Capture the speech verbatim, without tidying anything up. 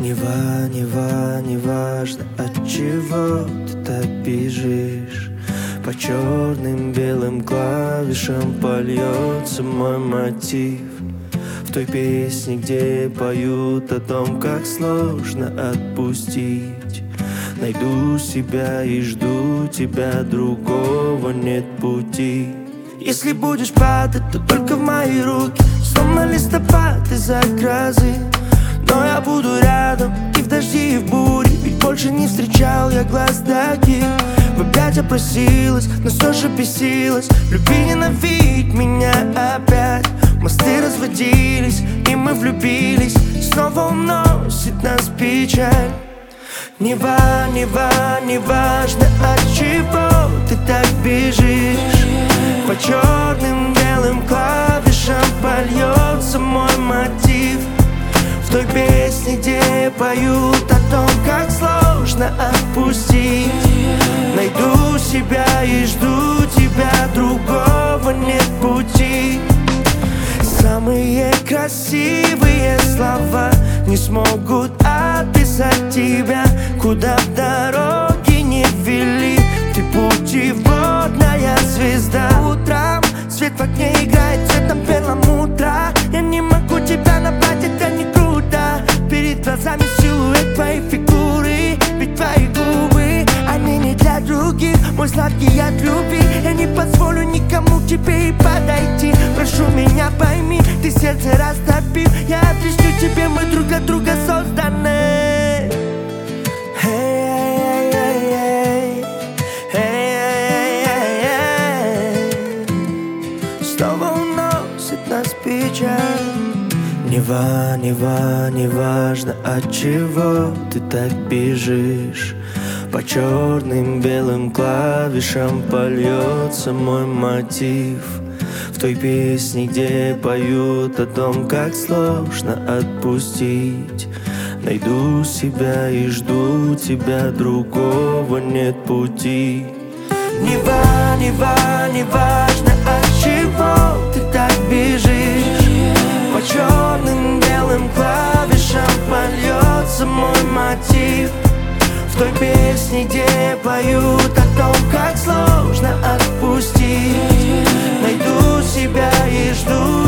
Нева, Нева, неважно, от чего ты так бежишь. По черным белым клавишам польется мой мотив. В той песне, где поют о том, как сложно отпустить. Найду себя и жду тебя, другого нет пути. Если будешь падать, то только в мои руки, словно листопад из-за грозы. Но я буду рядом и в дожди, и в буре, ведь больше не встречал я глаз таких. В объятия просилась, но все же бесилась. Люби, ненавидь меня опять. Мосты разводились, и мы влюбились. Снова уносит нас печаль. Нева, Нева, неважно, от чего ты так бежишь. По черным белым клавишам польется мой мотив. В той песне, где поют о том, как сложно отпустить. Найду себя и жду тебя, другого нет пути. Самые красивые слова не смогут описать тебя. Куда б дороги не вели, ты путеводная звезда. Утром свет в окне играет цветом перламутра. Я не могу тебя набрать, это не круто. Перед глазами силуэт твоей фигуры, ведь твои губы, они не для других. Мой сладкий яд любви, я не позволю никому к тебе и подойти. Прошу меня пойми, ты сердце растопил. Я объясню тебе, мы друг для друга созданы. Снова уносит нас печаль. Нева, Нева, неважно, от чего ты так бежишь. По черным белым клавишам польется мой мотив. В той песне, где поют о том, как сложно отпустить. Найду себя и жду тебя, другого нет пути. Нева, Нева, неважно, от чего ты так бежишь. По черным белым клавишам польется мой мотив. В той песне, где поют о том, как сложно отпустить. Найду себя и жду